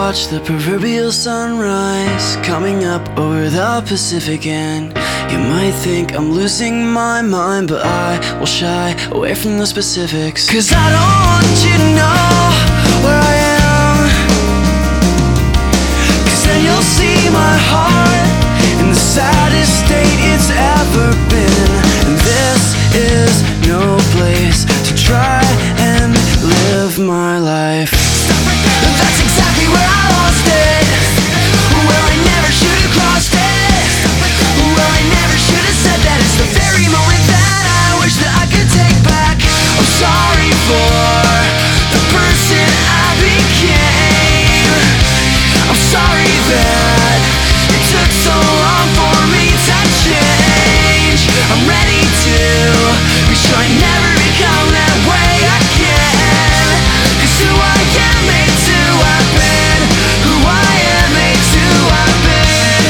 watch the proverbial sunrise coming up over the Pacific, and you might think I'm losing my mind, but I will shy away from the specifics, 'cause I don't want you to know where I am, 'cause then you'll see my heart in the saddest state it's ever been. And this is no place to try and live my life. That's exactly where I lost it, where I never should have crossed it, where I never should have said that. It's the very moment that I wish that I could take back. I'm sorry for the person I became. I'm sorry that it took so long for me to change. I'm ready to be sure I never become that way again, 'cause who I am made to have been, who I am made to have been.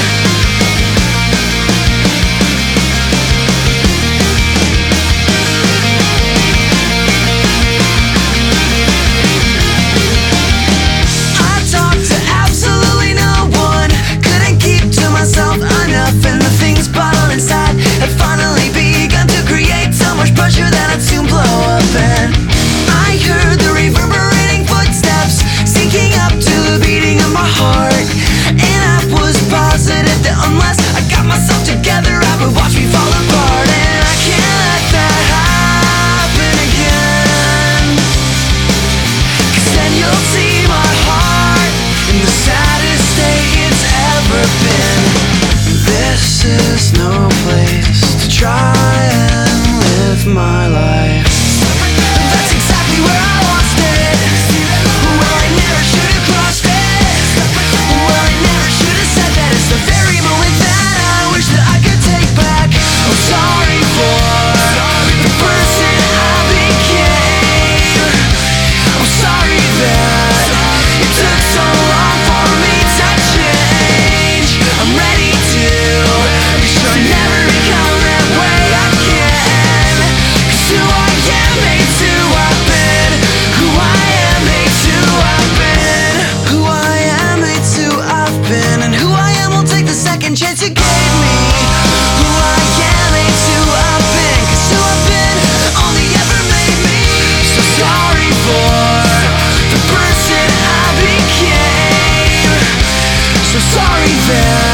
I talked to absolutely no one, couldn't keep to myself enough, and the things bottled inside had finally begun to create so much pressure that I'd soon blow up. And I heard the reverberating footsteps sinking up to the beating of my heart, and I was positive that unless I got myself together I would watch me fall apart. And I can't let that happen again, 'cause then you'll see my heart in the saddest state it's ever been. This is no place to try and live my life. That's exactly where I lost it, where I never should have crossed it, where I never should have said that. It's the very moment that I wish that I could take back. I'm sorry for the person I became. I'm sorry that it took so long for me to change. I'm ready to be sure I never become that way again, 'cause who I am made to have been, who I am made to have been, who I am made to have been, and who I am will take the second chance you gave me. Who I am made to have been, 'cause who I've been only ever made me. So sorry for the person I became. So sorry that